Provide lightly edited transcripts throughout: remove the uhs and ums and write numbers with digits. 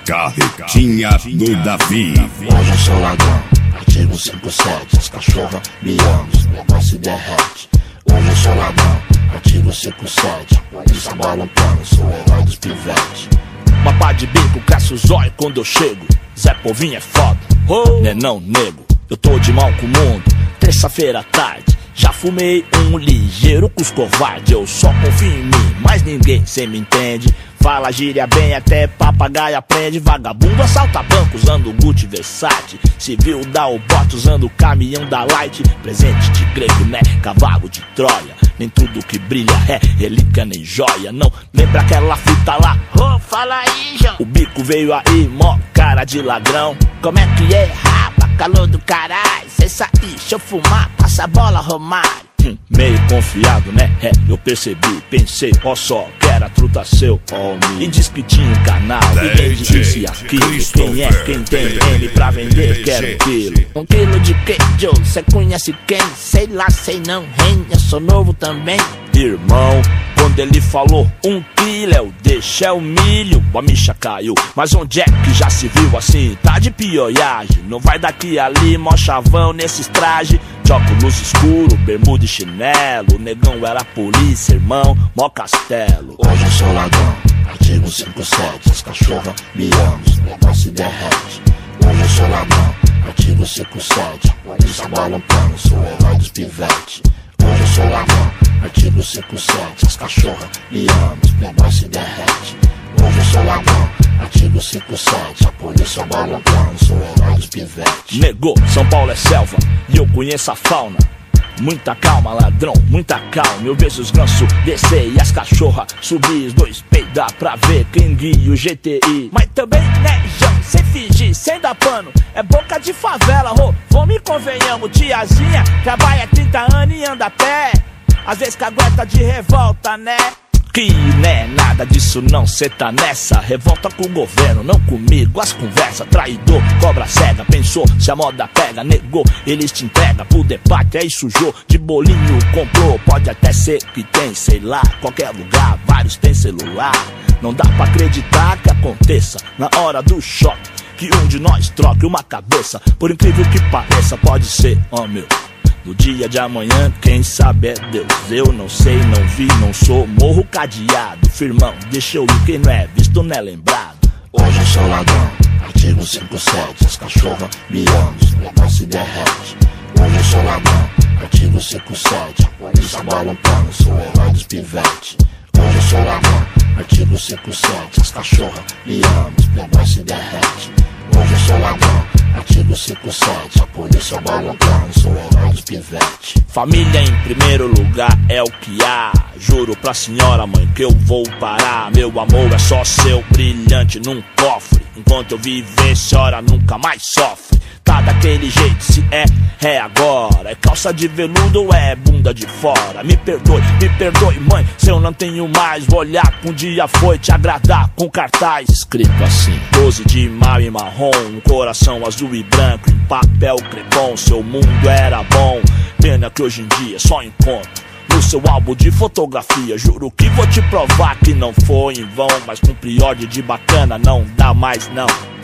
Carretinha do Davi. Hoje eu sou ladrão, artigo 57. As cachorras me amam, os negócio derrete. Hoje eu sou ladrão, artigo 57. Polícia balançando, sou o herói dos pivetes. Uma pá de bico, cresce os olhos quando eu chego. Zé Povinho é foda, né não, nego. Eu tô de mal com o mundo, terça-feira à tarde. Já fumei um ligeiro com os covardes. Eu só confio em mim, mas ninguém cê me entende. Fala gíria bem, até papagaio aprende. Vagabundo assalta banco usando Gucci Versace. Civil dá o bote usando o caminhão da Light. Presente de grego, né? Cavalo de Troia. Nem tudo que brilha é relíquia nem joia. Não lembra aquela fita lá? Ô, fala aí, João. O bico veio aí, mó cara de ladrão. Como é que é, rapa? Calor do caralho. Cê sair, deixa eu fumar, passa a bola, Romário. Meio confiado, né? É, eu percebi, pensei, ó só, que era truta seu, homem. E diz que tinha um canal, e vende isso e aquilo. Quem é, quem tem M pra vender, quer um quilo. Um quilo de queijo, cê conhece quem? Sei lá, sei não, hein? Eu sou novo também. Irmão, quando ele falou 1 quilo, eu deixei o milho, a micha caiu. Mas onde é que já se viu assim? Tá de pioiagem, não vai daqui ali, mó chavão nesses trajes. Óculos escuro, bermuda e chinelo. O negão era polícia, irmão, mó castelo. Hoje eu sou ladrão, artigo 57. As cachorras me amam, os negócio derrete. Hoje eu sou ladrão, artigo 57. Polícia balançando, sou o herói dos pivetes. Hoje eu sou ladrão, artigo 57. As cachorras me amam, os negócio derrete. Hoje eu sou ladrão, artigo 57. A polícia balançando, sou o herói dos pivetes. Negou, São Paulo é selva e eu conheço a fauna. Muita calma, ladrão, muita calma. Eu vejo os gansos descer e as cachorras subir. Os dois peidar pra ver quem guia o GTI. Mas também, né, João, sem fingir, sem dar pano. É boca de favela, vamos e convenhamos. Tiazinha trabalha 30 anos e anda a pé. Às vezes cagueta de revolta, né? Que né, nada disso não, cê tá nessa. Revolta com o governo, não comigo. As conversas, traidor, cobra cega. Pensou, se a moda pega, negou. Eles te entregam pro debate, aí sujou. De bolinho comprou, pode até ser que tem, sei lá. Qualquer lugar, vários tem celular. Não dá pra acreditar que aconteça na hora do choque, que um de nós troque uma cabeça. Por incrível que pareça, pode ser, ó meu. No dia de amanhã, quem sabe é Deus. Eu não sei, não vi, não sou. Morro cadeado, firmão, deixa eu ir. Quem não é visto não é lembrado. Hoje eu sou ladrão, artigo 57. As cachorras me amam, os negócio derrete. Hoje eu sou ladrão, artigo 57. A polícia balançando, sou o herói dos pivetes. Hoje eu sou ladrão, artigo 57. As cachorras me amam, os negócio derrete. Hoje eu sou ladrão, artigo 57. A polícia balançando, sou o herói dos pivetes. Família em primeiro lugar é o que há. Juro pra senhora mãe que eu vou parar. Meu amor é só seu, brilhante num cofre. Enquanto eu viver, senhora nunca mais sofre. Tá daquele jeito, se é agora. É calça de veludo ou é bunda de fora? Me perdoe mãe, se eu não tenho mais. Vou olhar que um dia foi te agradar com cartaz escrito assim: 12 de maio em marrom, um coração azul e branco em papel crepom. Seu mundo era bom, pena que hoje em dia só encontro no seu álbum de fotografia. Juro que vou te provar que não foi em vão. Mas com priorde de bacana não dá mais não.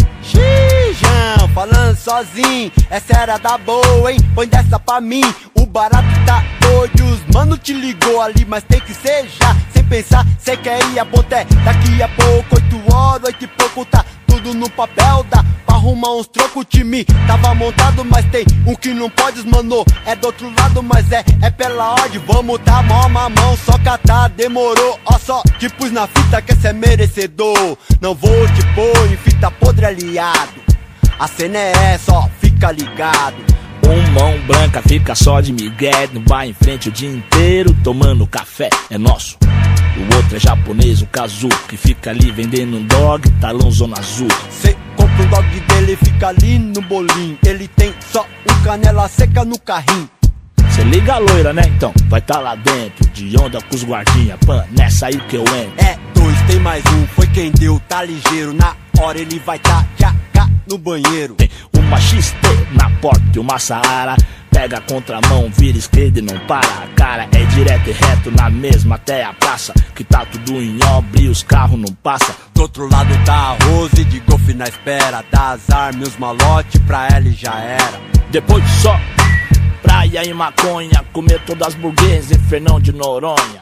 Xijão, falando sozinho, essa era da boa, hein? Põe dessa pra mim, o barato tá doido. Os mano te ligou ali, mas tem que ser já. Sem pensar, cê quer ir a boté. Daqui a pouco, 8 horas, 8 e pouco, tá tudo no papel. Dá pra arrumar uns trocos, o time tava montado. Mas tem um que não pode, mano, é do outro lado. Mas é pela ordem, vamos tá mó mamão. Só catar, demorou, ó só te pus na fita que cê é merecedor. Não vou te pôr em fita podre aliado. A cena é essa, ó, fica ligado. Um mão branca fica só de migué, não vai em frente o dia inteiro tomando café, é nosso. O outro é japonês, o Kazu, que fica ali vendendo um dog, talão zona azul. Cê compra um dog dele, fica ali no bolinho. Ele tem só um canela seca no carrinho. Cê liga a loira, né? Então vai tá lá dentro, de onda com os guardinha, pan, nessa aí que eu entro. É dois, tem mais um, foi quem deu, tá ligeiro. Na hora ele vai tá já cá no banheiro. Tem uma XT na porta e uma Saara. pega a contramão, vira esquerda e não para. A cara é direto e reto na mesma até a praça, que tá tudo em obra e os carros não passam. Do outro lado tá a Rose de golfe na espera, dá as armas e os malote pra ela e já era. Depois de só praia e maconha, comer todas as burguesas em Fernão de Noronha.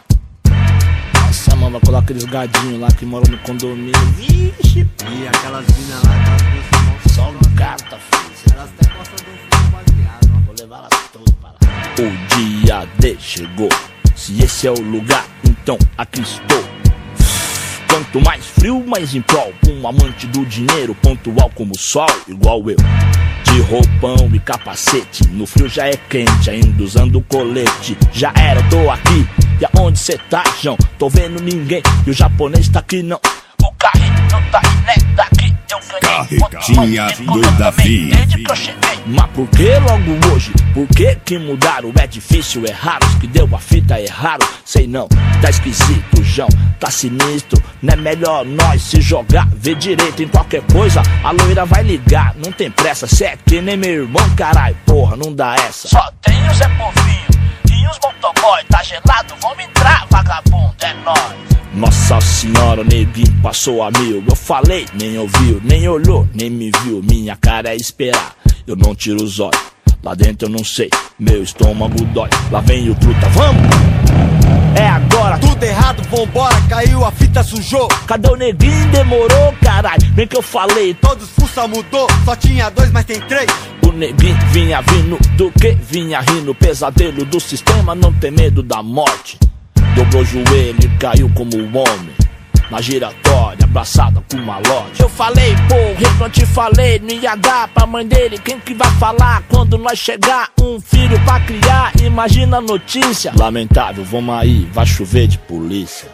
Nossa, mano, vai colocar aqueles gadinhos lá que moram no condomínio. Vixe, e aquelas minas lá, aquelas duas só um gata, filho. elas até gostam de um baseado, ó. Vou levar elas todas para lá. O dia D chegou. Se esse é o lugar, então aqui estou. Quanto mais frio, mais em prol. Um amante do dinheiro, pontual como o sol, igual eu. De roupão e capacete, no frio já é quente, ainda usando colete. Já era, eu tô aqui, e aonde cê tá, João? Tô vendo ninguém, e o japonês tá aqui não. O carrinho não tá aí, né? Daqui eu ganhei. Carretinha do Davi. Desde que eu cheguei. Mas por que logo hoje? Por que mudaram? É difícil, é raro. Os que deu a fita é raro. Sei não, tá esquisito, João, tá sinistro. Não é melhor nós se jogar, ver direito em qualquer coisa. A loira vai ligar, não tem pressa. Cê é que nem meu irmão, carai, porra, não dá essa. Só tem o Zé Povinho e os motoboy. Tá gelado, vamos entrar, vagabundo, é nóis. Nossa senhora, o neguinho passou a mil. Eu falei, nem ouviu, nem olhou, nem me viu. Minha cara é esperar, eu não tiro os olhos. Lá dentro eu não sei, meu estômago dói. Lá vem o truta, vamos! É agora! Tudo errado, vambora, caiu, a fita sujou. Cadê o neguinho? Demorou, caralho. Bem que eu falei, Todos fuça mudou, só tinha 2, mas tem 3. o neguinho vinha vindo do que? Vinha rindo, pesadelo do sistema, não tem medo da morte. Dobrou o joelho e caiu como um homem na giratória, abraçada com malote. Eu falei, porra, não te falei, não ia dar pra mãe dele. Quem que vai falar quando nós chegar? Um filho pra criar, imagina a notícia. Lamentável, vamos aí, vai chover de polícia.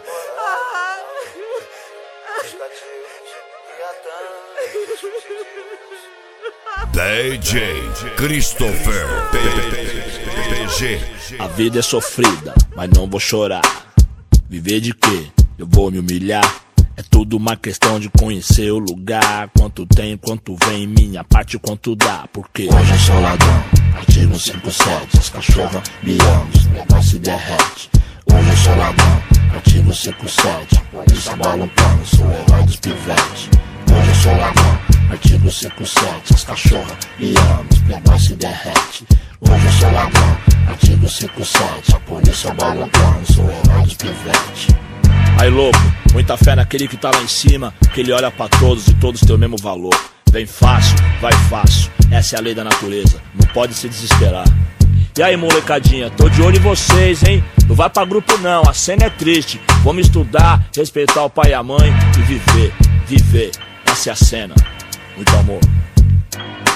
DJ Christopher PG. A vida é sofrida, mas não vou chorar. Viver de quê? Eu vou me humilhar. É tudo uma questão de conhecer o lugar. Quanto tem, quanto vem, minha parte, quanto dá. Porque Hoje eu sou ladrão, artigo 57. As cachorras me amam, os negócios se derrete. Hoje eu sou ladrão, artigo 57. A polícia balançando, sou o herói dos pivetes. Hoje eu sou ladrão, artigo 57. As cachorras me amam, os negócios se derrete. Hoje eu sou ladrão, artigo 57. A polícia balançando, sou o herói dos pivetes. aí louco, muita fé naquele que tá lá em cima, que ele olha pra todos e todos têm o mesmo valor. Vem fácil, vai fácil, essa é a lei da natureza, não pode se desesperar. E aí molecadinha, tô de olho em vocês, hein? Não vai pra grupo não, a cena é triste. Vamos estudar, respeitar o pai e a mãe e viver, essa é a cena. Muito amor.